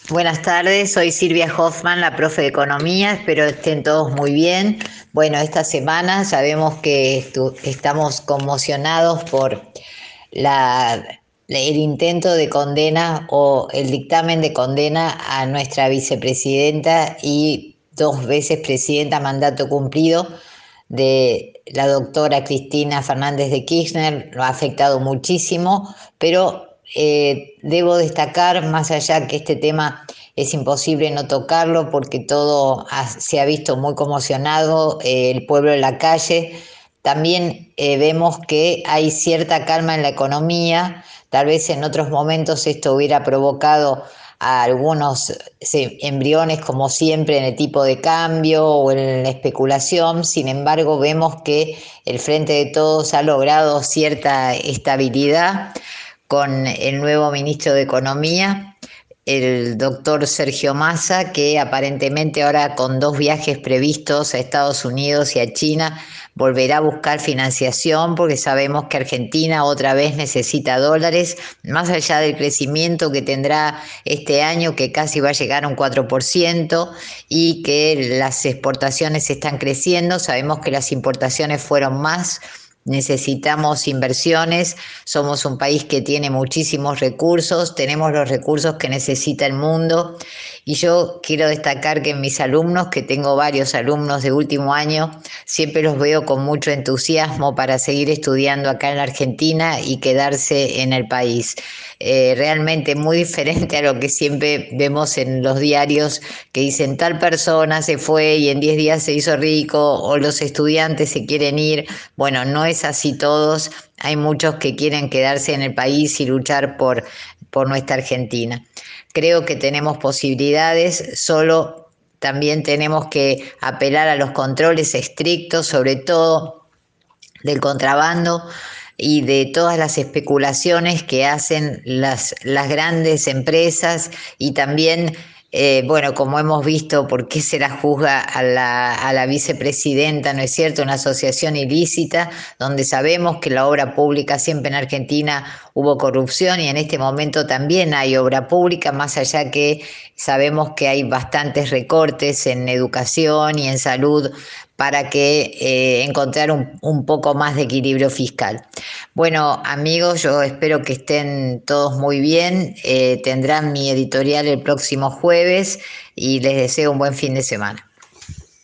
Buenas tardes, soy Silvia Hoffman, la profe de Economía, espero estén todos muy bien. Bueno, esta semana sabemos que estamos conmocionados por la, el intento de condena o el dictamen de condena a nuestra vicepresidenta y 2 veces presidenta mandato cumplido de la doctora Cristina Fernández de Kirchner. Lo ha afectado muchísimo, pero debo destacar, más allá que este tema es imposible no tocarlo porque se ha visto muy conmocionado, el pueblo en la calle. También vemos que hay cierta calma en la economía. Tal vez en otros momentos esto hubiera provocado a algunos embriones, como siempre, en el tipo de cambio o en la especulación. Sin embargo, vemos que el Frente de Todos ha logrado cierta estabilidad con el nuevo ministro de Economía, el doctor Sergio Massa, que aparentemente ahora, con 2 viajes previstos a Estados Unidos y a China, volverá a buscar financiación, porque sabemos que Argentina otra vez necesita dólares, más allá del crecimiento que tendrá este año, que casi va a llegar a un 4%, y que las exportaciones están creciendo. Sabemos que las importaciones fueron más. Necesitamos inversiones, somos un país que tiene muchísimos recursos, tenemos los recursos que necesita el mundo, y yo quiero destacar que mis alumnos, que tengo varios alumnos de último año, siempre los veo con mucho entusiasmo para seguir estudiando acá en la Argentina y quedarse en el país. Realmente muy diferente a lo que siempre vemos en los diarios, que dicen tal persona se fue y en 10 días se hizo rico, o los estudiantes se quieren ir. Bueno, no es así todos, hay muchos que quieren quedarse en el país y luchar por nuestra Argentina. Creo que tenemos posibilidades, solo también tenemos que apelar a los controles estrictos, sobre todo del contrabando y de todas las especulaciones que hacen las grandes empresas, y también, bueno, como hemos visto, por qué se la juzga a la vicepresidenta, ¿no es cierto? Una asociación ilícita, donde sabemos que la obra pública, siempre en Argentina hubo corrupción, y en este momento también hay obra pública, más allá que sabemos que hay bastantes recortes en educación y en salud para que encontrar un poco más de equilibrio fiscal. Bueno, amigos, yo espero que estén todos muy bien. Tendrán mi editorial el próximo jueves y les deseo un buen fin de semana.